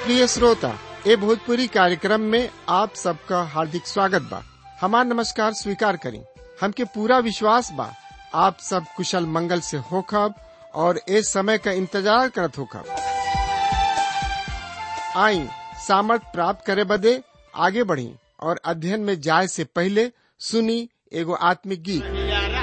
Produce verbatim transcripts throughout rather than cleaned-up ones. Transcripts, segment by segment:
प्रिय श्रोता, ए भोजपुरी कार्यक्रम में आप सबका हार्दिक स्वागत बा। हमार नमस्कार स्वीकार करी। हमके पूरा विश्वास बा आप सब कुशल मंगल से होखब और ए समय का इंतजार करत होखब। आई सामर्थ प्राप्त करे बदे आगे बढ़ी और अध्ययन में जाए से पहले सुनी एगो आत्मिक गीत।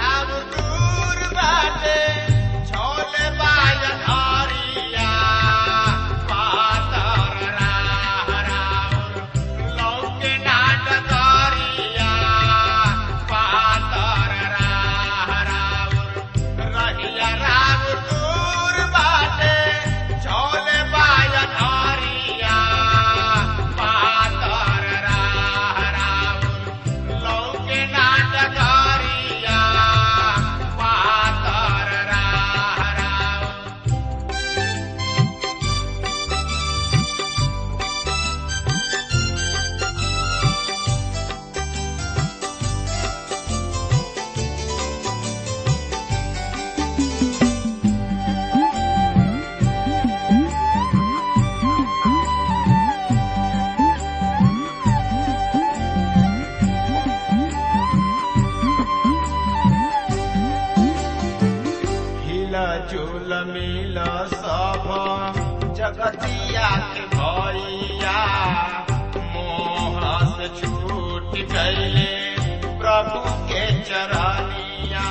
जगतिया के भैया मोह से छूट गईले प्रभु के चरनिया।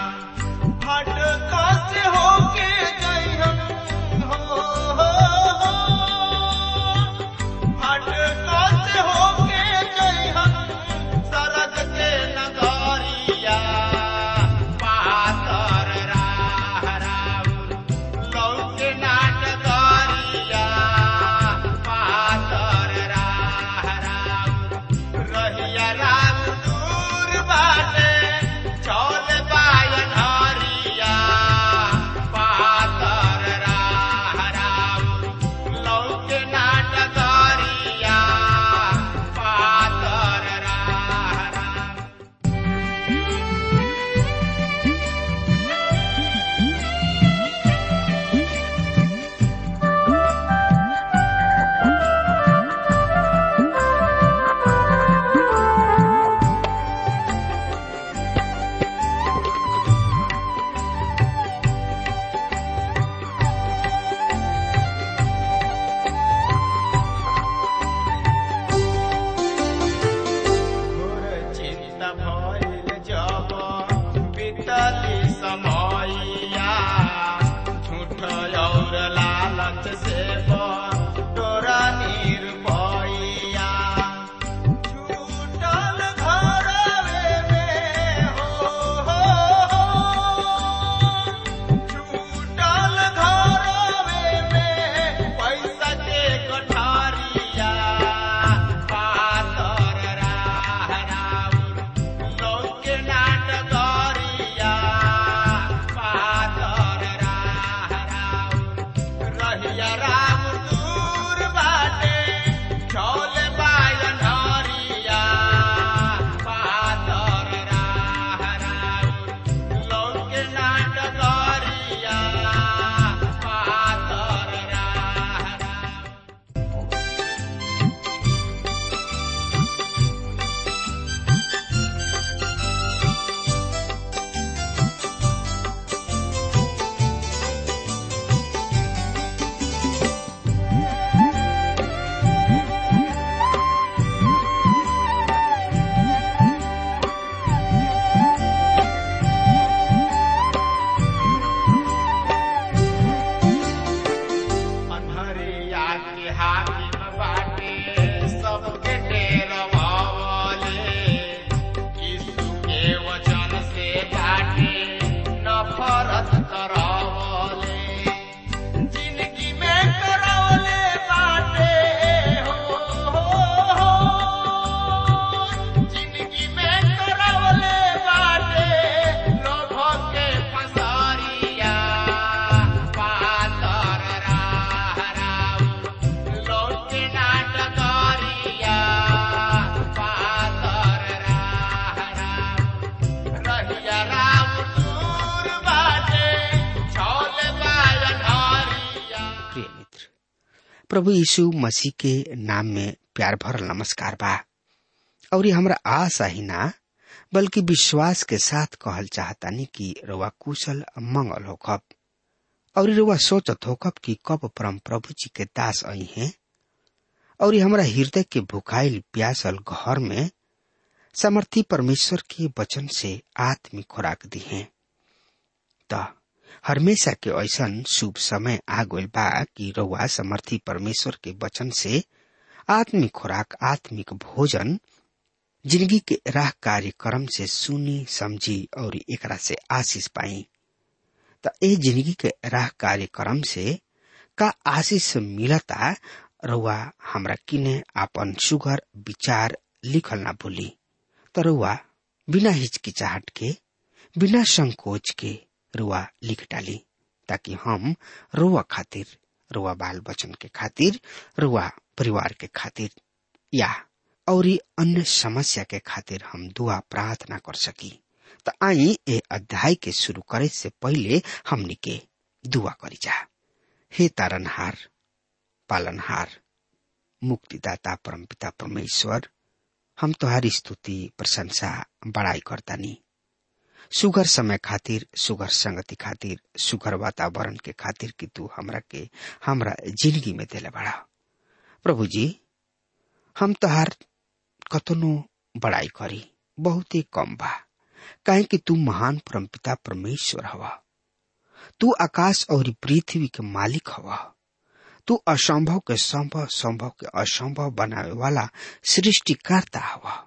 हटका से होके गई हम हो, हो, हो। हटका से होके गई हम सरग के नगरिया। पातर राह राउर लौके नाटक राम प्रभु यीशु मसीह के नाम में प्यार भरल नमस्कार बा। और ये हमरा आशा ही ना बल्कि विश्वास के साथ कहल चाहतानी कि रउआ कुशल मंगल होखब और रउआ सोचत होखब कि कब परम प्रभु जी के दास आई हैं और ये हमरा हृदय के भुखाइल प्यासल घर में समर्थी परमेश्वर के वचन से आत्मिक खुराक दी है। त हमेशा के ऐसन शुभ समय आ गइल बा कि रउआ समर्थी परमेश्वर के वचन से आत्मिक खुराक, आत्मिक भोजन जिंदगी के राह कार्यक्रम से सुनी समझी और एकरा से आशीष पाई। त ए जिंदगी के राह कार्यक्रम से का आशीष मिलता, रउआ हमरा किने आपन सुगर विचार लिखल ना भूली। त रउआ बिना हिचकिचाहट के, बिना संकोच के रुआ लिख डाली, ताकि हम रुआ खातिर, रुआ बाल बच्चन के खातिर, रुआ परिवार के खातिर या और अन्य समस्या के खातिर हम दुआ प्रार्थना कर सकी। तो आई ए अध्याय के शुरू करे से पहले हमनी के दुआ करी जा। हे तारनहार, पालनहार, मुक्तिदाता परमपिता परमेश्वर, हम तुम्हारी स्तुति, प्रशंसा, बड़ाई करतानी। सुगर समय खातिर, सुगर संगति खातिर, सुगर वातावरण के खातिर कि तू हमरा के हमरा जिंदगी में देले बड़ा। प्रभु जी, हम तोहार कतनो बड़ाई करी बहुत ही कम बा, काहे कि तू महान परमपिता परमेश्वर हवा। तू आकाश और पृथ्वी के मालिक हवा। तू असंभव के संभव, संभव के असंभव बनावे वाला सृष्टिकर्ता हवा।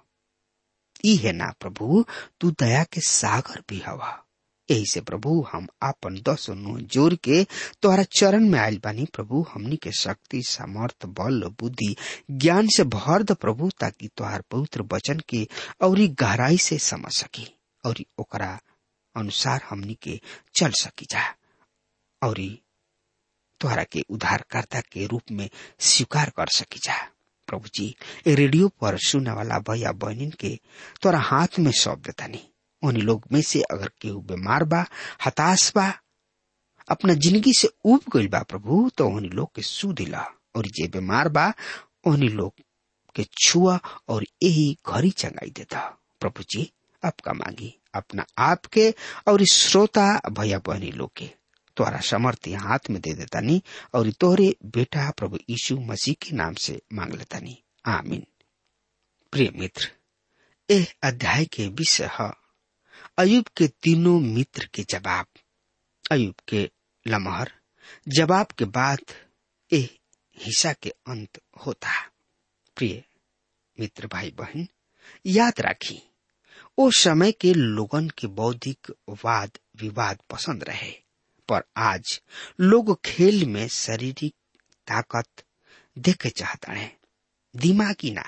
ई है ना प्रभु, तू दया के सागर भी हवा। यही से प्रभु हम आपन दस नुह जोर के तोहरा चरण में आयल बानी। प्रभु हमनी के शक्ति, सामर्थ, बल, बुद्धि, ज्ञान से भर द प्रभु, ताकि तोहार पवित्र वचन के औरी गहराई से समझ सकी और ओकरा अनुसार हमनी के चल सकी जा और तोहरा के उद्धारकर्ता के रूप में स्वीकार कर सकी जा। प्रभु जी, ए रेडियो पर सुनने वाला भैया बहनिन के तोरा हाथ में सौंप देता नहीं। उन लोग में से अगर केहू बीमार बा, हताश बा, अपना जिंदगी से उब गइल बा प्रभु, तो उन लोग के सू दिला और जे बीमार बा उन लोग के छुआ और यही घड़ी चंगाई देता। प्रभु जी, आपका मांगी अपना आप के और श्रोता भैया बहनी लोग के तोरा समर्थी हाथ में दे देता नी और तोहरे बेटा प्रभु यीशु मसीह के नाम से मांग लेता नी, आमीन। प्रिय मित्र, एह अध्याय के विषय है अयुब के तीनों मित्र के जवाब। अयुब के लमहर जवाब के बाद एह हिस्सा के अंत होता। प्रिय मित्र भाई बहन, याद राखी, ओ समय के लोगन के बौद्धिक वाद विवाद पसंद रहे, पर आज लोग खेल में शारीरिक ताकत देखे चाहता है, दिमागी ना।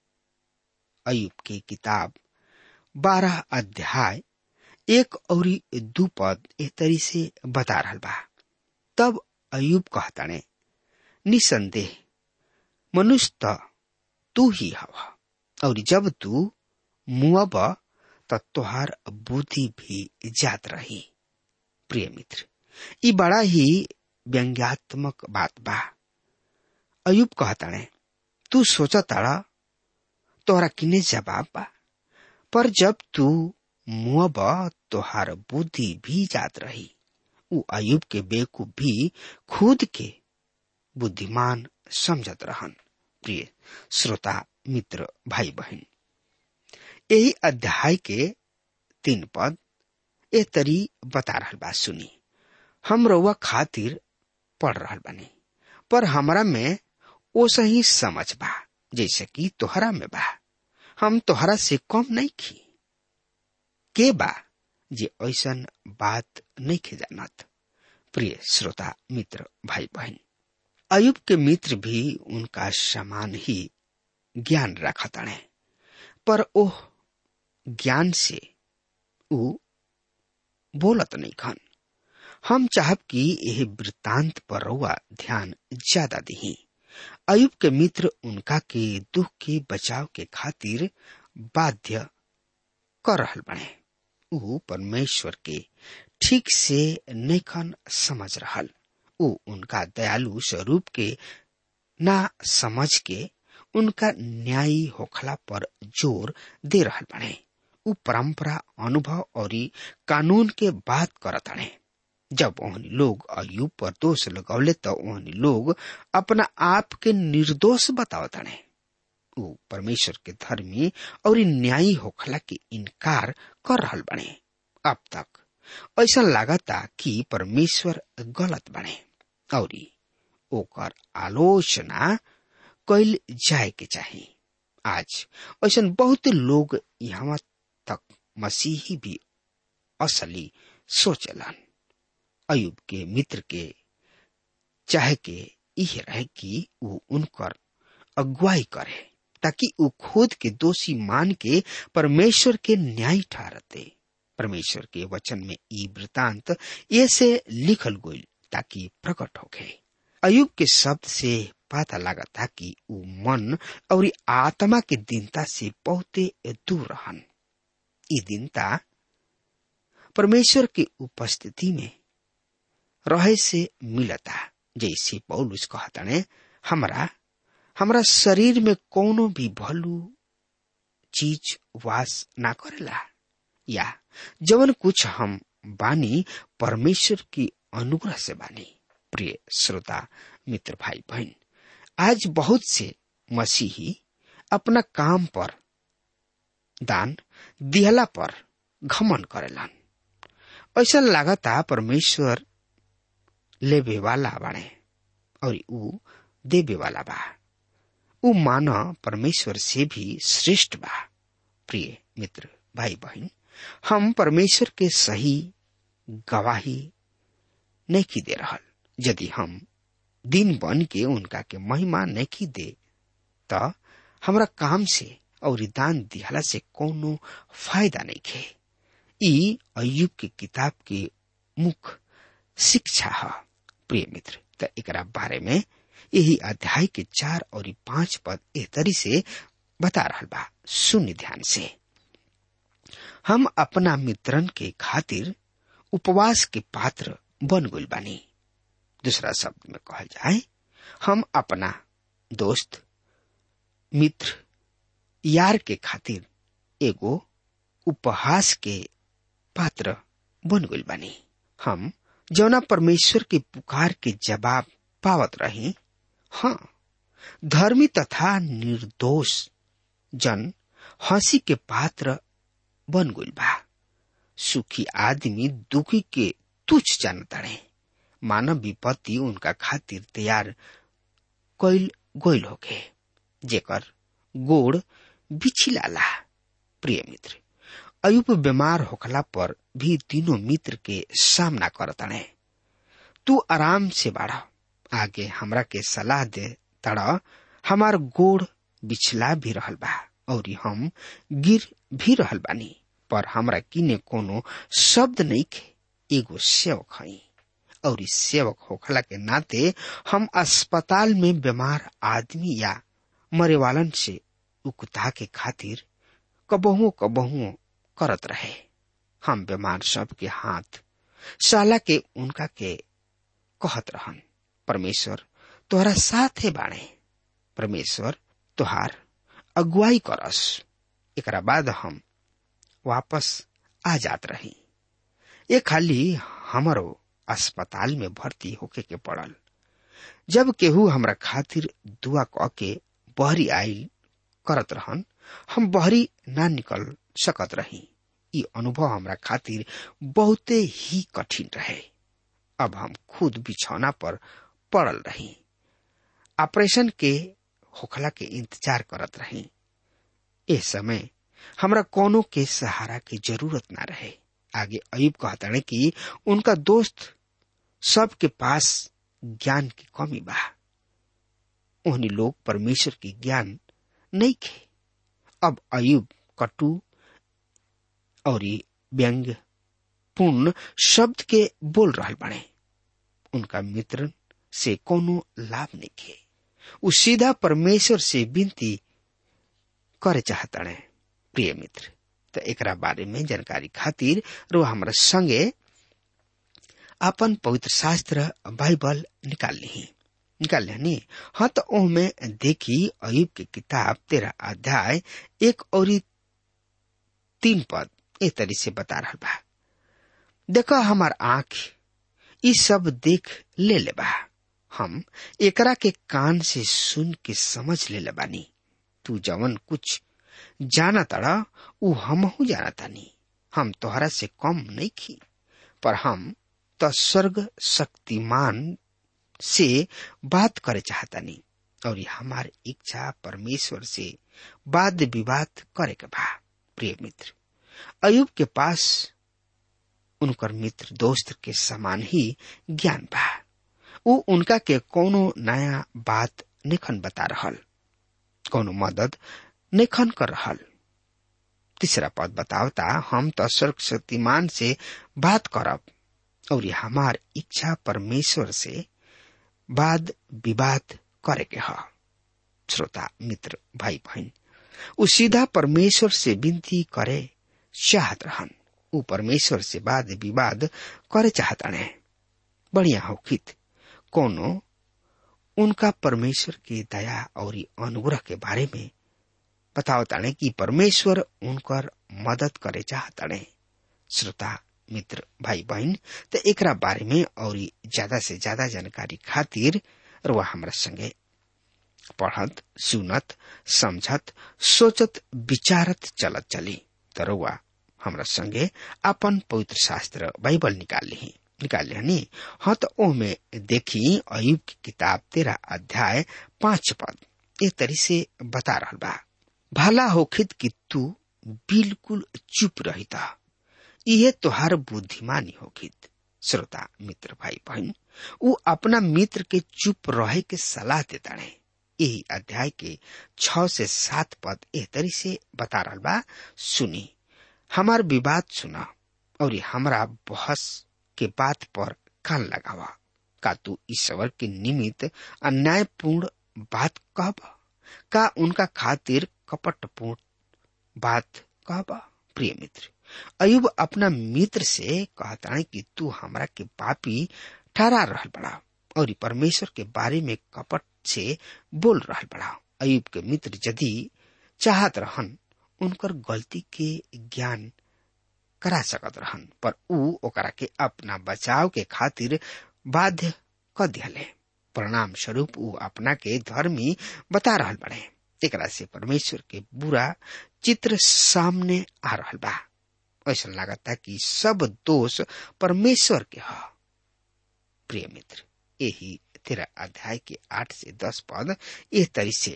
अयुब की किताब बारह अध्याय एक और दू पद ए तरी से बता रहा बा। तब अयुब कहता ने, निसंदेह मनुष्य त तू ही हवा, और जब तू मुआब त तोहार बुद्धि भी जात रही। प्रिय मित्र, ये बड़ा ही व्यंग्यात्मक बात बा। अयुब कहता ने, तू सोचा ताड़ा तोहरा किने जवाब बा, पर जब तू मुआब तोहार बुद्धि भी जात रही। उ अयुब के बेवकूफ भी खुद के बुद्धिमान समझत रहन। प्रिय श्रोता मित्र भाई बहन, यही अध्याय के तीन पद ए तरी बता रहल बा। सुनी, हम रउआ खातिर पढ़ रहल बानी, पर हमरा में ओ सही समझ बा जैसे कि तोहरा में बा। हम तोहरा से कम नहीं खी। के बा जे ऐसन बात नहीं खे जानत। प्रिय श्रोता मित्र भाई बहन, अयुब के मित्र भी उनका समान ही ज्ञान रखत है, पर ओह ज्ञान से उ बोलत नहीं खन। हम चाहब कि यह वृत्तांत पर रउआ ध्यान ज्यादा दी। अयुब के मित्र उनका के दुख के बचाव के खातिर बाध्य कर रहल बने। उ परमेश्वर के ठीक से नैखन समझ रहल। उ उनका दयालु स्वरूप के ना समझ के उनका न्यायी होखला पर जोर दे रहल बने। उ परंपरा, अनुभव और कानून के बात करत हने। जब ओहनी लोग अय्यूब पर दोष लगौले तो ओहनी लोग अपना आप के निर्दोष बतावत हने। उ परमेश्वर के धर्मी और न्यायी होखला के इनकार कर रहल बने। अब तक ऐसा लागता कि परमेश्वर गलत बने और ओकर आलोचना कैल जाए के चाहिए। आज ऐसा बहुत लोग यहाँ तक मसीही भी असली सोचलन। अय्यूब के मित्र के चाहे के यह रहे कि वो उनकर अगुवाई करे ताकि वो खुद के दोषी मान के परमेश्वर के न्याय ठहरते। परमेश्वर के वचन में ई वृतांत ऐसे लिखल गई ताकि प्रकट हो गए। अय्यूब के शब्द से पता लगा था कि वो मन और आत्मा के दीनता से बहुते दूर रहन। ई दीनता परमेश्वर की उपस्थिति में रहे से मिलता। जैसे पौलुस कहता ने, हमरा हमरा शरीर में कोनो भी भलू चीज वास ना करेला, या जवन कुछ हम बानी परमेश्वर की अनुग्रह से बानी। प्रिय श्रोता, मित्र, भाई बहन, आज बहुत से मसीही अपना काम पर, दान दिहला पर घमन करेलन। ऐसा लागता परमेश्वर लेवे वाला बाणे और ऊ देवे वाला बा। ऊ मानव परमेश्वर से भी श्रेष्ठ बा। प्रिय मित्र, भाई बहन, हम परमेश्वर के सही गवाही नहीं दे रहल। यदि हम दिन बन के उनका के महिमा नहीं दे तो हमरा काम से और दान दिहला से कोनो फायदा नहीं खे। ई अय्यूब की किताब के मुख्य शिक्षा है। प्रिय मित्र, तो एकरा बारे में यही अध्याय के चार और पांच पद एह तरी से बता रहल बा। सुन ध्यान से। हम अपना मित्रन के खातिर उपवास के पात्र बन गइल बानी। दूसरा शब्द में कहल जाए, हम अपना दोस्त, मित्र, यार के खातिर एगो उपहास के पात्र बन गइल बानी। हम जौना परमेश्वर के पुकार के जवाब पावत रही, हाँ, धर्मी तथा निर्दोष जन हंसी के पात्र बन गइल बा। सुखी आदमी दुखी के तुच्छ जानता रहे। मानव विपत्ति उनका खातिर तैयार कैल गइल होके, जेकर गोड़ बिछिलाला। प्रिय मित्र, अय्यूब बीमार होखला पर भी तीनों मित्र के सामना करतने। तू आराम से बाढ़, आगे हमरा के सलाह दे तड़ा। हमार गोड़ बिछला भी रहल बा और हम गिर भी रहल बानी, पर हमरा किने कोनो शब्द नहीं खे। एगो सेवक हई और इस सेवक होखला के नाते हम अस्पताल में बीमार आदमी या मरे वालन से उकता के खातिर कबहुओ कबहुओ करत रहे। हम बीमार सब के हाथ साला के उनका के कहत रहन, परमेश्वर तोहरा साथे बाणे, परमेश्वर तोहार अगुवाई करस। एकरा बाद हम वापस आ जात रही। ये खाली हमारो अस्पताल में भर्ती होके के पड़ल। जब केहू हमरा खातिर दुआ क के बहरी आइल करत रहन, हम बहरी ना निकल सकत रही। ये अनुभव हमरा खातिर बहुते ही कठिन रहे। अब हम खुद बिछौना पर पड़ल रही, ऑपरेशन के होखला के इंतजार करत रही। इस समय हमरा कोनो के सहारा की जरूरत ना रहे। आगे अय्यूब कहता है कि उनका दोस्त सब के पास ज्ञान की कमी बा। उन्हीं लोग परमेश्वर की ज्ञान नहीं खे। अब अय्यूब कटु और व्यंग पूर्ण शब्द के बोल रहल बने। उनका मित्र से कोनो लाभ नहीं खे। उ सीधा परमेश्वर से विनती करे चाहता है। प्रिय मित्र, तो एकरा बारे में जानकारी खातिर रो हमरा संगे अपन पवित्र शास्त्र बाइबल निकाल ली। निकाल लेनी। हाँ तो ओह में देखी अयुब की किताब तेरह अध्याय एक और तीन पद इस तरी से बता रहा बा। देखो हमार आंख ई सब देख ले ले बा, हम एकरा के कान से सुन के समझ ले ले बानी। तू जवन कुछ जाना तड़ा उ हमहू जाना तानी। हम तोहरा से कम नहीं खी, पर हम तो स्वर्ग शक्तिमान से बात करे चाहतानी और ये हमार इच्छा परमेश्वर से वाद विवाद करे के बा। प्रिय मित्र, अयुब के पास उनकर मित्र दोस्त के समान ही ज्ञान बा। वो उनका के कोनो नया बात निखन बता रहल, कोनो मदद निखन कर रहल। तीसरा पद बतावता, हम तो स्वर्ग शक्तिमान से बात करब और ये हमार इच्छा परमेश्वर से वाद विवाद करे के ह। श्रोता मित्र भाई बहन, उ सीधा परमेश्वर से विनती करे चाहत रहन। उ परमेश्वर से वाद विवाद करे चाहत रहे। बढ़िया होखित कोनो उनका परमेश्वर की दया और अनुग्रह के बारे में बतावताने कि परमेश्वर उनकर मदद करे चाहताने। श्रोता मित्र भाई बहन, तो एकरा बारे में और ज्यादा से ज्यादा जानकारी खातिर रुआ हमरा संगे पढ़त सुनत समझत सोचत विचारत चलत चली। तो रुआ हमरा संगे अपन पवित्र शास्त्र बाइबल निकाल ली निकाल लेनी। हाँ तो ओ में देखी अयुब की किताब तेरह अध्याय पांच पद एक तरी से बता रहा बा। भला होखित कि तू बिल्कुल चुप रही था, यह तोहार बुद्धिमानी होखित। श्रोता मित्र भाई बहन, वो अपना मित्र के चुप रहे के सलाह देता है। यही अध्याय के छह से सात पद एह तरी से बता रहा बा। सुनी, हमार विवाद सुना और हमरा बहस के बात पर कान लगावा। का तू ईश्वर के निमित्त अन्यायपूर्ण बात कहब? का उनका खातिर कपटपूर्ण बात कहब? प्रिय मित्र, अयुब अपना मित्र से कहता है कि तू हमरा के पापी ठहरा रहल बड़ा और परमेश्वर के बारे में कपट से बोल रहल बड़ा। अयुब के मित्र यदि चाहत रहन उनकर गलती के ज्ञान करा सकत रहन, पर ऊ ओकरा के अपना बचाव के खातिर बाध्य कर दिले। परिणाम स्वरूप ऊ अपना के धर्मी बता रहल बड़े। एकरा से परमेश्वर के बुरा चित्र सामने आ रहल बा। ऐसा लगता कि सब दोष परमेश्वर के है। प्रिय मित्र, यही तेरह अध्याय के आठ से दस पद इस तरी से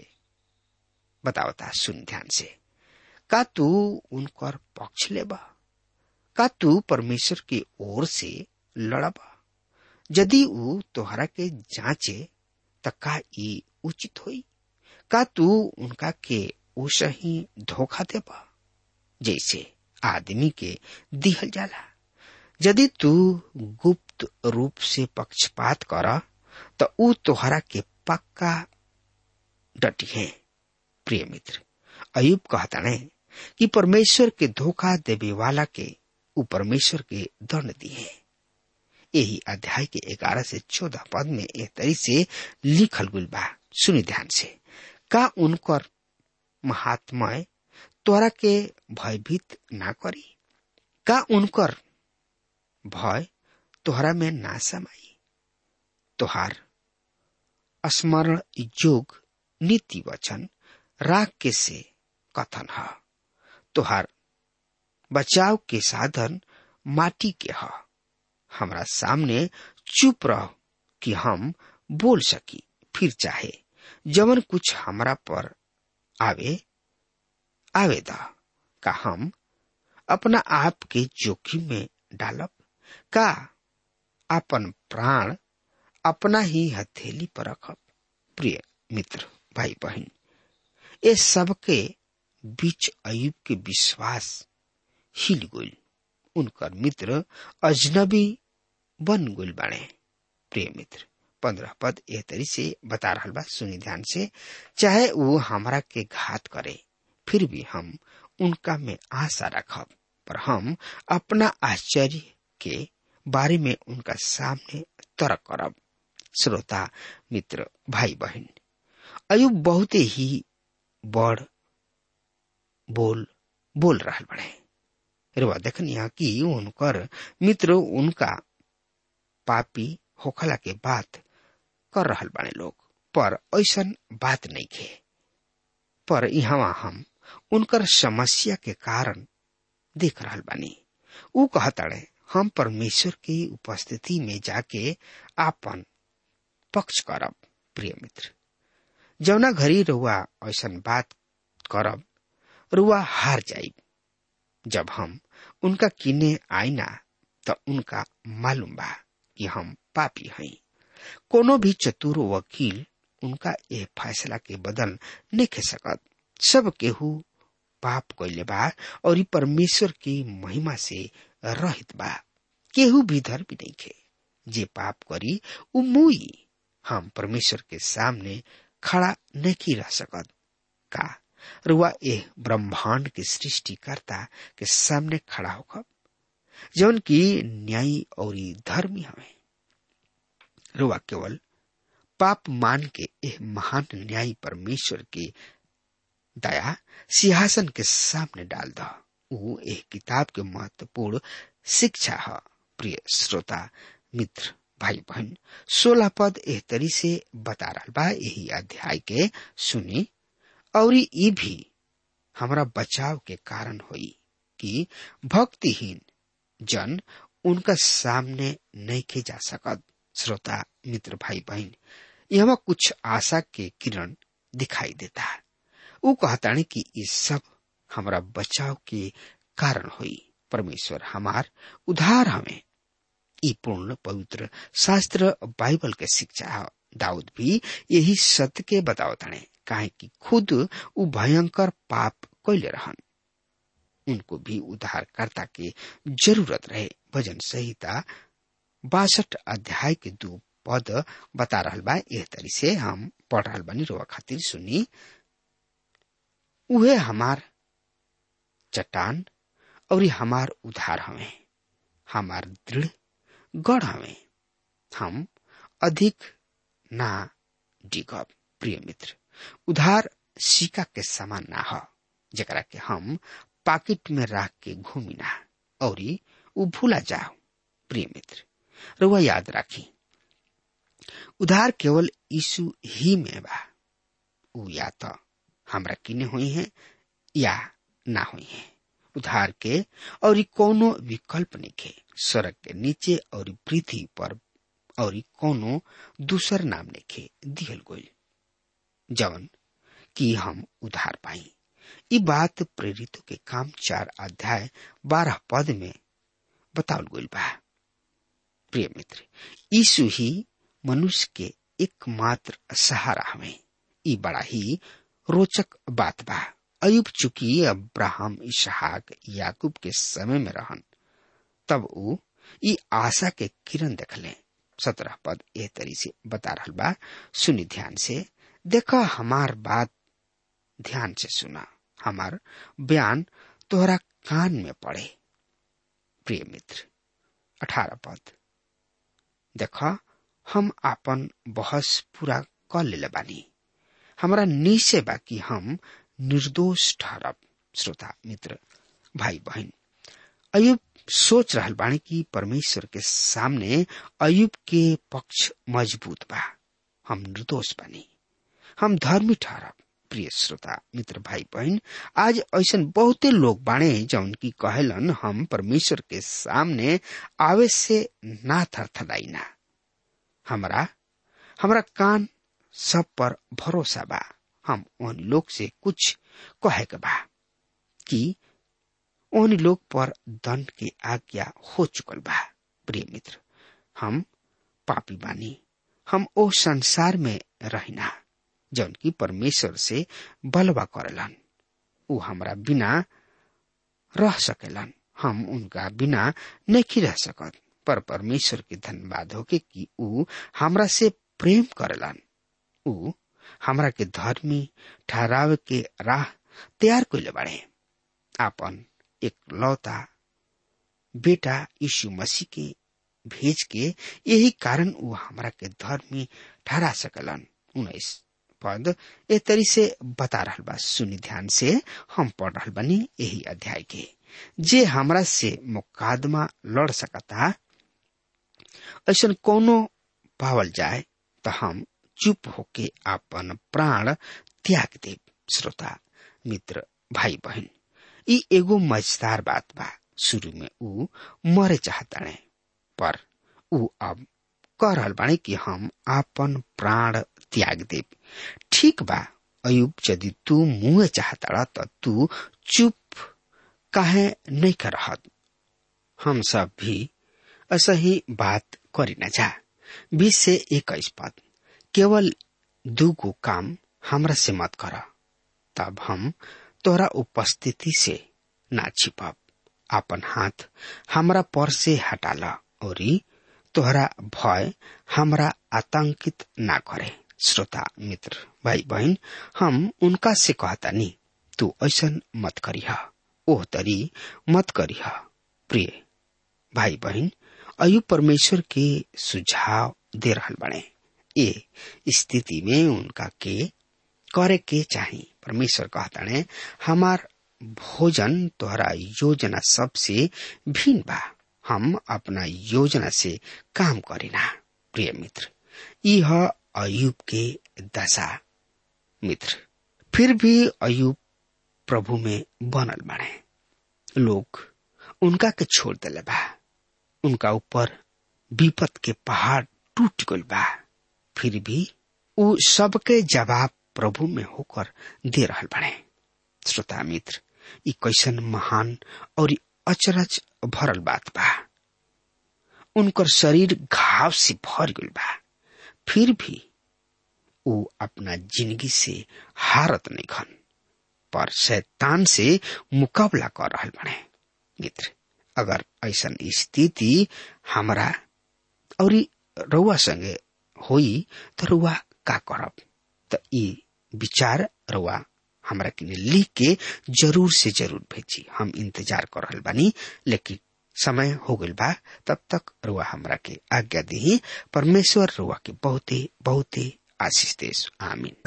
बतावता। सुन ध्यान से। का तू उनकर पक्ष लेबा? का तू परमेश्वर की ओर से लड़बा? यदि ऊ तोहरा के जांचे त का ई उचित होई? का तू उनका के उसे ही धोखा देबा जैसे आदमी के दिहल जाला? यदि तू गुप्त रूप से पक्षपात करा तो ऊ तोहरा के पक्का डटी है। प्रिय मित्र, अयुब कहता है कि परमेश्वर के धोखा देवे वाला के ऊ परमेश्वर के दंड दिए। यही अध्याय के ग्यारह से चौदह पद में एक तरी से लिखल गुल बा। सुनी ध्यान से। का उनकर महात्मय तोरा के भयभीत ना करी? का उनकर भय तोहरा में ना समाई? तोहार स्मरण योग नीति वचन राग के से कथन है। तोहार बचाव के साधन माटी के है। हमरा सामने चुप रह कि हम बोल सकी, फिर चाहे जवन कुछ हमरा पर आवे आवेदा। का हम अपना आप के जोखिम में डालब? का अपन प्राण अपना ही हथेली पर रखब? प्रिय मित्र भाई बहन, ये सबके बीच अयुब के विश्वास हिल गइल। उनकर मित्र अजनबी बन गइल बाड़े। प्रिय मित्र, पंद्रह पद एह तरी से बता रहा बा। सुनी ध्यान से। चाहे वो हमरा के घात करे, फिर भी हम उनका में आशा रखब, पर हम अपना आश्चर्य के बारे में उनका सामने तर्क करब। श्रोता मित्र भाई बहन, अयुब बहुते ही बड़ बोल बोल रहा बड़े। रुआ देखनिया कि उनकर मित्र उनका पापी होखला के बात कर रहल बाने लोग, पर ऐसन बात नहीं खे। पर यहाँ हम उनकर समस्या के कारण देख रहल बानी। ऊ कहताड़े हम परमेश्वर की उपस्थिति में जाके आपन पक्ष करब। प्रिय मित्र, जौना घड़ी रुआ ऐसन बात करब रुआ हार जाइब। जब हम उनका किने आईना तो उनका मालूम बा कि हम पापी हई। कोनो भी चतुर वकील उनका ये फैसला के बदल नहीं खे सकत। सब केहू पाप कइले बा और परमेश्वर की महिमा से रहित बा। केहू भी धर्मी नहीं खे। जे पाप करी उ मुई। हम परमेश्वर के सामने खड़ा नहीं रह सकत। का रुआ ए ब्रह्मांड के सृष्टिकर्ता के सामने खड़ा होकर जौन की न्यायी और धर्मी हमें रुआ केवल पाप मान के एह महान न्यायी परमेश्वर के दया सिंहासन के सामने डाल द। ऊ एह किताब के महत्वपूर्ण शिक्षा है। प्रिय श्रोता मित्र भाई बहन, सोलह पद एह तरी से बता रहा बा। यही अध्याय के सुनी और ये भी हमारा बचाव के कारण हुई कि भक्तिहीन जन उनका सामने नहीं के जा सकत। श्रोता मित्र भाई बहन, यहाँ कुछ आशा के किरण दिखाई देता है। वो कहताने कि ये सब हमारा बचाव के कारण हुई। परमेश्वर हमार उधार हमें ई पूर्ण पवित्र शास्त्र बाइबल के शिक्षा है। दाऊद भी यही सत्य के बतावताने, काहे कि खुद उ भयंकर पाप कैले रहन। उनको भी उद्धारकर्ता के जरूरत रहे। भजन संहिता बासठ अध्याय के दो पद बता रहल बा। एह तरी से हम पढ़ रहल बानी, रोवा खातिर सुनी। उहे हमार चट्टान और हमार उधार हमें, हमार दृढ़ गढ़ हमें, हम अधिक ना डिगब। प्रिय मित्र, उधार सिक्का के समान ना हो जकरा के हम पाकिट में रख के घूमी ना और उ भूला जाओ। प्रिय मित्र, रुआ याद राखी, उधार केवल यीशु ही में बा। उ या तो हमरा किने हुई है या ना हुई है। उधार के और कोनो विकल्प नहीं के। सड़क के नीचे और पृथ्वी पर और कोनो दूसर नाम नहीं के दिहल गई जवन कि हम उधार पाई। ये बात प्रेरितों के काम चार अध्याय बारह पद में बतावल गई बा। प्रिय मित्र, यीशु ही मनुष्य के एकमात्र सहारा हमें। ये बड़ा ही रोचक बात बा। अयुब चूंकि अब्राहम, इसहाक, याकूब के समय में रहन, तब वो ये आशा के किरण देखले। सत्रह पद एह तरी से बता रहा बा। सुनी ध्यान से, देखा हमार बात ध्यान से सुना, हमार बयान तोहरा कान में पड़े। प्रिय मित्र, अठारह पद, देखा हम आपन बहस पूरा कर ले बानी, हमारा निश्चय बा कि हम निर्दोष ठहरब। श्रोता मित्र भाई बहन, अयुब सोच रहल बानी कि परमेश्वर के सामने अयुब के पक्ष मजबूत बा। हम निर्दोष बानी, हम धर्मी ठहरब। प्रिय श्रोता मित्र भाई बहन, आज ऐसा बहुते लोग बाणे जौन की कहलन हम परमेश्वर के सामने आवे से ना थरथराई ना। हमरा हमरा कान सब पर भरोसा बा। हम उन लोग से कुछ कहे के बा कि उन लोग पर दंड के आज्ञा हो चुकल बा। प्रिय मित्र, हम पापी बानी। हम ओ संसार में रहना जौन की परमेश्वर से बलवा करेलन। उ हमरा बिना रह सकेलन, हम उनका बिना नहीं रह सकत। पर परमेश्वर के धन्यवाद होके कि उ हमरा से प्रेम करेलन। उ हमरा के धर्मी ठहरावे के राह तैयार कइले बाड़े। आपन एक लौता बेटा यीशु मसीह के भेज के यही कारण वो हमरा के धर्मी ठहरा सकलन। उन्नीस पद ए तरी से बता रहल बा, सुनी ध्यान से, हम पढ़ रहल बनी यही अध्याय के। जे हमरा से मुकादमा लड़ सकता ऐसा कोनो पावल जाए तो हम चुप होके अपन प्राण त्याग दे। श्रोता मित्र भाई बहन, ई एगो मजेदार बात बा। शुरू में ऊ मरे चाहताने, पर ऊ अब कह रहल बानी कि हम आपन प्राण त्याग दे। ठीक बा अयुब, यदि तू मुए चाहता तो तू चुप काहे नहीं कर रहत? हम सब भी ऐसा ही बात करी न जा। बीस से इक्कीस पद, केवल दूगो काम हमरा से मत कर, तब हम तोरा उपस्थिति से ना छिपब। अपन हाथ हमरा पर से हटा ला और तोहरा भय हमरा आतंकित ना करे। श्रोता मित्र भाई बहन, हम उनका से कहता नहीं, तू ऐसा मत करिह, ओह तरी मत करिह। प्रिय भाई बहन, अयुब परमेश्वर के सुझाव दे रहल बने। ए स्थिति में उनका के करे के चाहिए। परमेश्वर कहता ने, हमार भोजन तोहरा योजना सबसे भिन्न बा, हम अपना योजना से काम करीना। प्रिय मित्र, यह अयुब के दशा मित्र। फिर भी अयुब प्रभु में बनल बने। लोग उनका के छोड़ दिले बा, उनका ऊपर विपत के पहाड़ टूट गल बा, फिर भी उ सबके जवाब प्रभु में होकर दे रहल बने। श्रोता मित्र, ई कैसन महान और अचरज भरल बात बा। उनकर शरीर घाव से भर गल बा, फिर भी उ अपना जिंदगी से हारत नहीं खन, पर शैतान से मुकाबला कर रहल बने। मित्र, अगर ऐसा स्थिति हमरा और रउआ संगे होई तो रउआ का करब? तो ई विचार रउआ हमरा के लिख के जरूर से जरूर भेजी। हम इंतजार कर रहल बानी, लेकिन समय हो गइल बा। तब तक रउआ हमरा के आज्ञा दी। परमेश्वर रउआ के बहुते बहुते आशीष देस। आमीन।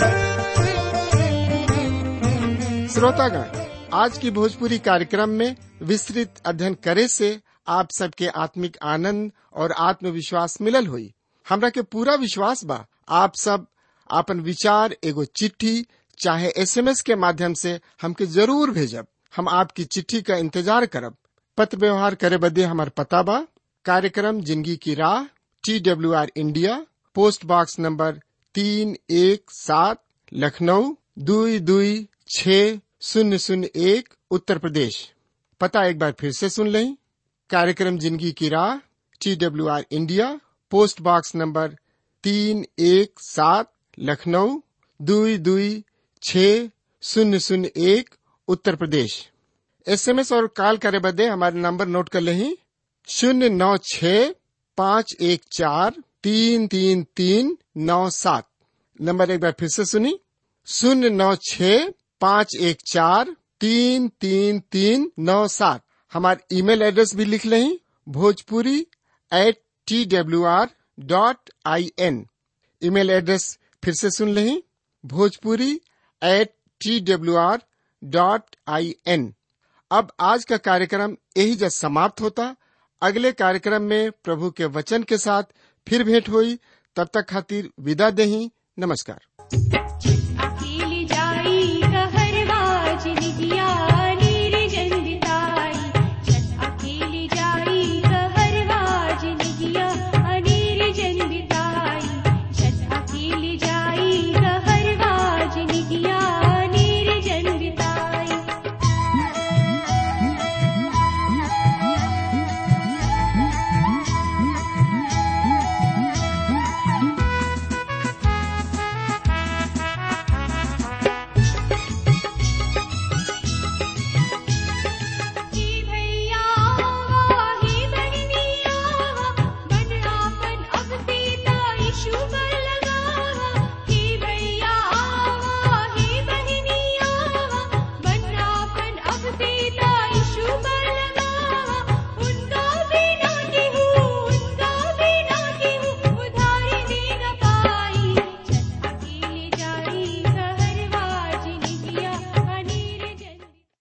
श्रोतागण, आज की भोजपुरी कार्यक्रम में विस्तृत अध्ययन करे से आप सबके आत्मिक आनंद और आत्मविश्वास मिलल हुई। हमरा के पूरा विश्वास बा आप सब आपन विचार एगो चिट्ठी चाहे एसएमएस के माध्यम से हमके जरूर भेजब। हम आपकी चिट्ठी का इंतजार करब। पत्र व्यवहार करे बदे हमार पता बा, कार्यक्रम जिंदगी की राह, T W R India, post box number तीन एक सात, लखनऊ दुई दुई छः शून्य शून्य एक, उत्तर प्रदेश। पता एक बार फिर से सुन लें, कार्यक्रम जिंदगी की राह, T W R India, post box number तीन एक सात, लखनऊ दुई दुई छः शून्य शून्य एक, उत्तर प्रदेश। एसएमएस और कॉल करे बदे हमारे नंबर नोट कर लें, शून्य नौ छः पाँच एक चार तीन तीन तीन नौ सात। नंबर एक बार फिर से सुनी, शून्य नौ छः पाँच एक चार तीन तीन तीन नौ सात। हमारे ईमेल एड्रेस भी लिख लें, Bhojpuri at T W R dot I N. Email address फिर से सुन लें, Bhojpuri at T W R dot I N. अब आज का कार्यक्रम यही जब समाप्त होता। अगले कार्यक्रम में प्रभु के वचन के साथ फिर भेंट हुई। तब तक खातिर विदा देही। नमस्कार।